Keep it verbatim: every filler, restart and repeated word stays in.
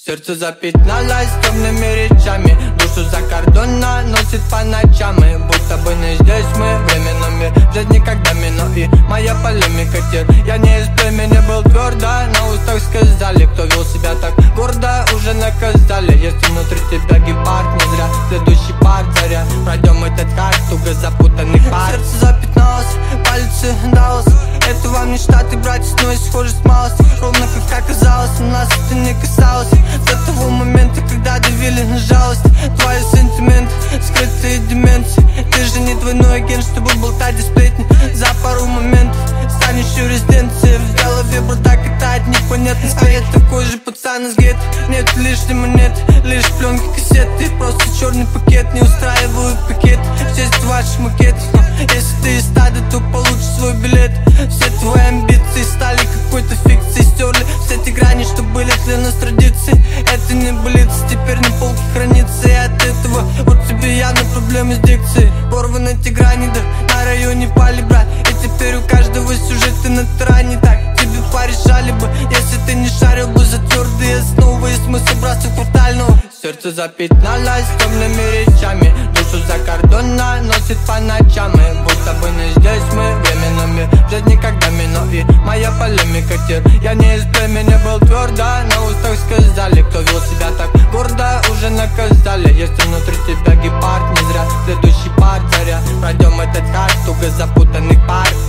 Сердце запятналось темными речами, душу за кордона носит по ночам. И будто бы не здесь мы, время номер в жизни когда мино. И моя полемика тер, я не из племени, был твердо. На устах сказали, кто вел себя так гордо, уже наказали. Если внутри тебя гепард, не зря следующий парт заря. Пройдем этот хард, туго запутанный пар. Сердце запятналось, пальцы даус. Это вам не Штаты, братья, но и схожи с малости. Ровно как оказалось, у нас это не касалось. До того момента, когда давили на жалость. Твои сентименты, скрытые деменции. Ты же не двойной агент, чтобы болтать и сплетни. За пару моментов станешь юрисдикцией. В голове бардак катает непонятный скелет. Такой же пацан из гетто. Нет лишней монеты, лишь пленки, кассеты. Просто черный пакет, не устраивают пакет. Все из ваших макетов, но если ты из стада, то получишь свой билет. Все твои амбиции стали какой-то фикцией. Стерли все эти грани, что были для нас традиции. Это не блиц, теперь на полке хранится. И от этого вот тебе явно проблемы с дикцией. Порваны эти грани, да на районе пали, брат. И теперь у каждого сюжеты на таране. Так тебе порешали бы, если ты не шарил бы за твердые основы и смысл братства квартального. Сердце запятналось темными речами, душу за кордона носит по ночам. И будто бы не здесь мы, время номер в жизни когда мино. И моя полемика тер, я не из племени, был твердо. На устах сказали, кто вел себя так гордо, уже наказали. Если внутри тебя гепард, не зря следующий парт заря. Пройдем этот хард, туго запутанный парк.